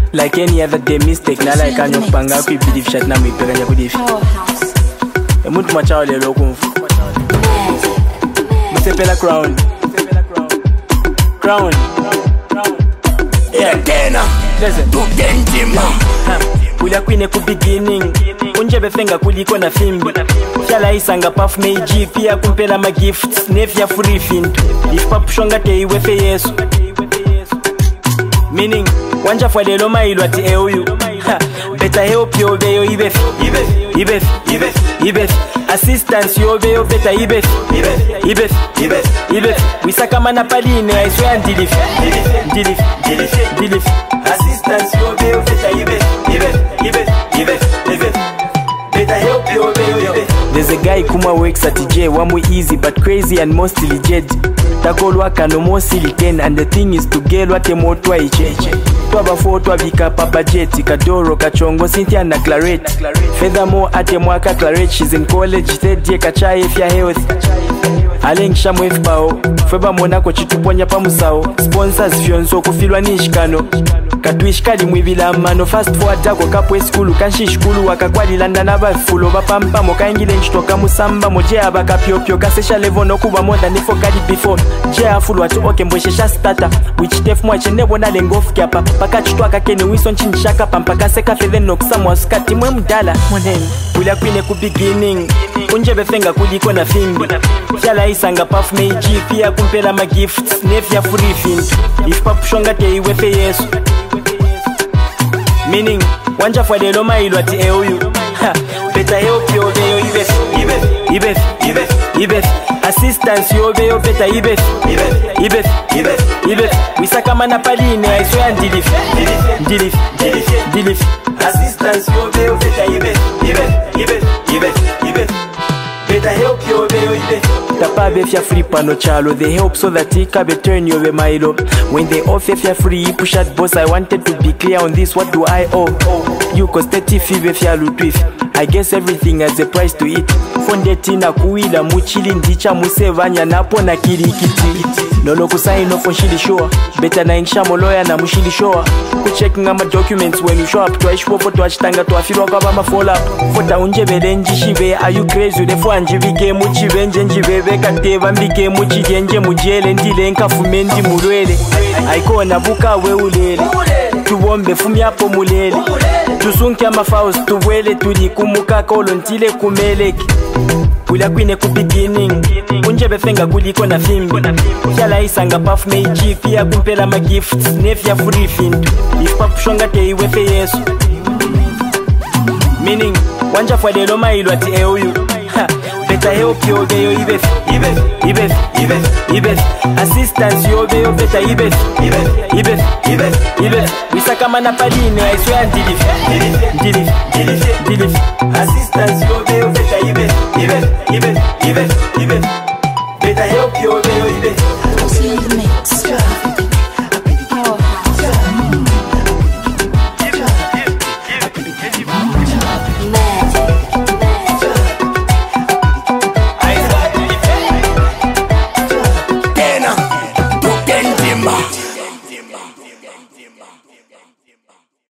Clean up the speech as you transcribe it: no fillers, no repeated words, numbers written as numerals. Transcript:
Like any other day mistake na like anyo kupanga ku believe shot na mwipekanya kudifi emuntu machawa lelo kumfu Musepela crown yeah tena listen to dentima Kulia kwine ku beginning unjebe fenga kuliko na fimbi Fyala isanga puff meiji pia kumpela ma gifts nefya free fintu if papushonga te iwefe Yesu meaning wanja fwadelo mailo ati euyu better help yo beyo ibef assistance yo beyo better ibef wisaka mana paline I swear ndilif assistance yo beyo better ibef better help yo beyo ibef. There's a guy kuma works at J, one way easy but crazy and mostly jed. Takolwa kano mostly 10 and the thing is to get what emo twa icheche. Twaba 4 twabika pa budget kadoro kachongo Cynthia na Claret. Furthermore ate mwaka Claret she's in college third year kachaye fya health. Aleng shamwe fbao feba monako chituponya pa musao sponsors fyonso kufilwa nishikano katwishikali mwibila mano fast forward ako kapwe skulu kanshishikulu wakakwalilanda nabafulo bapampa mokaingile nchitoka musamba moje abakapyopyo kasesha level nokuba more than ifokali before je afulu ati oke mbweshesha starter which def mwache nebo na lengofu kyapa pakachitwa kakene wison chinchaka pampaka seka fedhen nokusamwa skati mwe mdala moneni kulia kwine ku beginning unjebe fenga kuliko na fimbi Fyala isanga puff meiji pia kumpela ma gifts nefya free fintu if papushonga te iwefe Yesu meaning wanja fwadelo mailo ati euyu better help yo beyo ibef assistance yo beyo better ibef wisaka mana paline I swear ndilif assistance yo beyo better ibef better help yo beyo ibef Tapa be fya free pano chalo they help so that he can turn you be milo when they offer fya free push at boss I wanted to be clear on this what do I owe you cause 30 fee be fya lutwif I guess everything has a price to eat fonde tina kuila muchili ndicha musevanya napo na kirikiti Lolo kusaino for shili show better na inshamo lawyer na mushili show ku checking my documents when you show up to ishwo for to achitanga to afirwa kwa bama follow up fota unjebele njishibe are you crazy the for anjibike muchibenje njibebe kateva mbike muchigenje mujele ndile nkafumendi mulwele aikona buka we ulele tubombe fumyapo mulele tusunke amafaus tubwele tuli kumuka kolo ntile kumeleki Kulia kwine ku beginning unjebe fenga kuliko na fimbi Fyala isanga puff meiji pia kumpela ma gifts nefya free fintu if papushonga te iwefe Yesu meaning wanja fwadelo mailo ati euyu better help yo beyo ibef assistance yo beyo better ibef wisaka mana paline I swear ndilif assistance yo beyo better ibef better help yo beyo ibef.